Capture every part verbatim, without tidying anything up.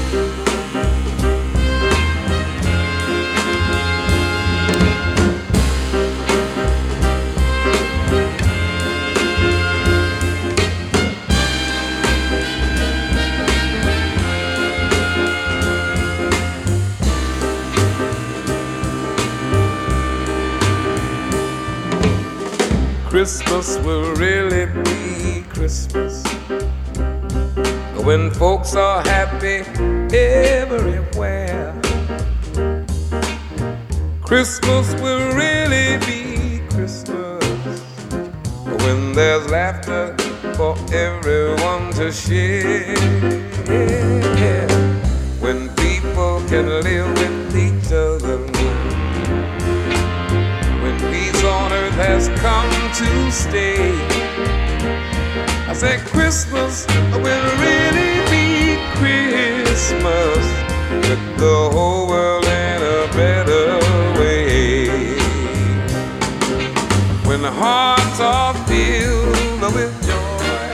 Christmas will really be Christmas when folks are happy everywhere. Christmas will really be Christmas when there's laughter for everyone to share. When people can live with each other, when peace on earth has come to stay. I said Christmas will really be Christmas with the whole world in a better way. When the hearts are filled with joy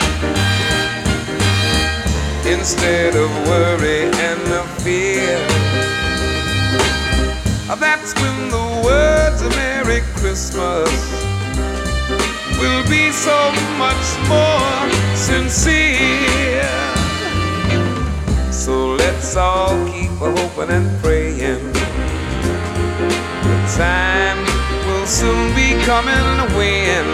instead of worry and fear, that's when the words of Merry Christmas will be so much more sincere. So let's all keep hoping and praying the time will soon be coming when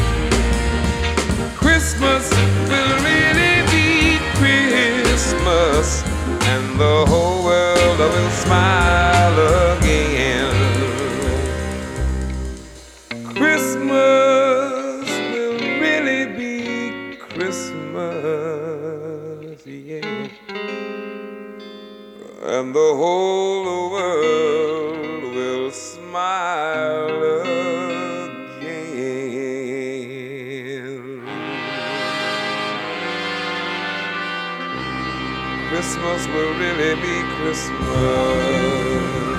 Christmas will really be Christmas and the whole world will smile again. Christmas will really be Christmas, yeah, and the whole world will smile again. Christmas will really be Christmas.